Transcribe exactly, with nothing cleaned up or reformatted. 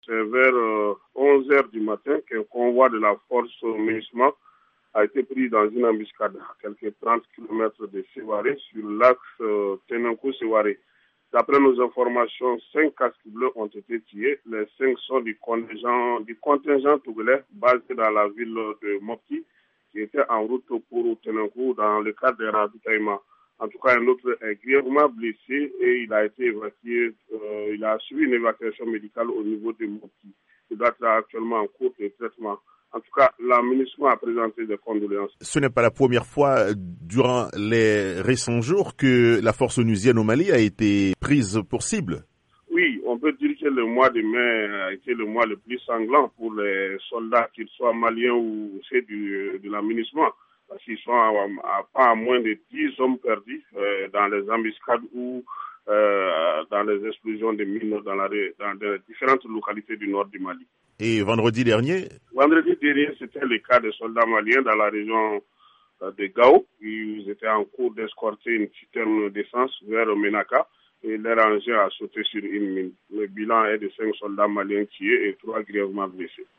C'est vers euh, onze heures du matin qu'un convoi de la force MINUSMA a été pris dans une embuscade à quelques trente kilomètres de Sévaré sur l'axe euh, Tenankou-Sévaré. D'après nos informations, cinq casques bleus ont été tués. Les cinq sont du contingent, du contingent togolais basé dans la ville de Mopti, qui était en route pour Tenankou dans le cadre des ravitaillements. En tout cas, un autre est grièvement blessé et il a été évacué. Euh, il a suivi une évacuation médicale au niveau de Mopti. Il doit être actuellement en cours de traitement. En tout cas, la MINUSMA a présenté des condoléances. Ce n'est pas la première fois durant les récents jours que la force onusienne au Mali a été prise pour cible. Oui, on peut dire que le mois de mai a été le mois le plus sanglant pour les soldats, qu'ils soient maliens ou ceux du, de la MINUSMA. Parce qu'ils sont à, à pas à moins de dix hommes perdus euh, dans les embuscades ou euh, dans les explosions de mines dans, la, dans les différentes localités du nord du Mali. Et vendredi dernier Vendredi dernier, c'était le cas des soldats maliens dans la région de Gao. Ils étaient en cours d'escorter une citerne d'essence vers Menaka et leur engin a sauté sur une mine. Le bilan est de cinq soldats maliens tués et trois grièvement blessés.